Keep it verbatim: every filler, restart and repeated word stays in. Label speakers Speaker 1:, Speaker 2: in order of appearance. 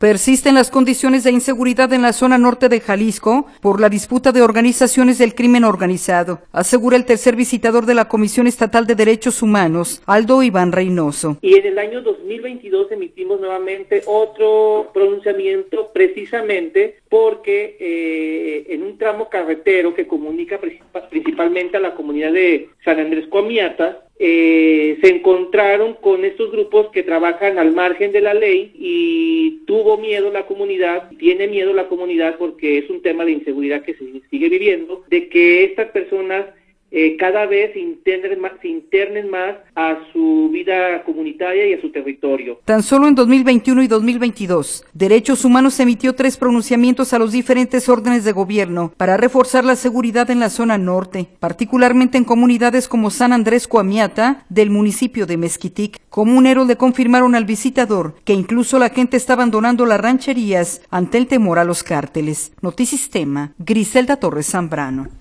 Speaker 1: Persisten las condiciones de inseguridad en la zona norte de Jalisco por la disputa de organizaciones del crimen organizado, asegura el tercer visitador de la Comisión Estatal de Derechos Humanos, Aldo Iván Reynoso.
Speaker 2: Y en el año dos mil veintidós emitimos nuevamente otro pronunciamiento precisamente porque eh, en un tramo carretero que comunica principalmente a la comunidad de San Andrés Coamiatas, Eh, se encontraron con estos grupos que trabajan al margen de la ley y tuvo miedo la comunidad, tiene miedo la comunidad porque es un tema de inseguridad que se sigue viviendo, de que estas personas eh, cada vez se internen, más, se internen más a su vida comunitaria y a su territorio.
Speaker 1: Tan solo en dos mil veintiuno y dos mil veintidós, Derechos Humanos emitió tres pronunciamientos a los diferentes órdenes de gobierno para reforzar la seguridad en la zona norte, particularmente en comunidades como San Andrés Coamiata, del municipio de Mezquitic. Comuneros le confirmaron al visitador que incluso la gente está abandonando las rancherías ante el temor a los cárteles. Notisistema, Griselda Torres Zambrano.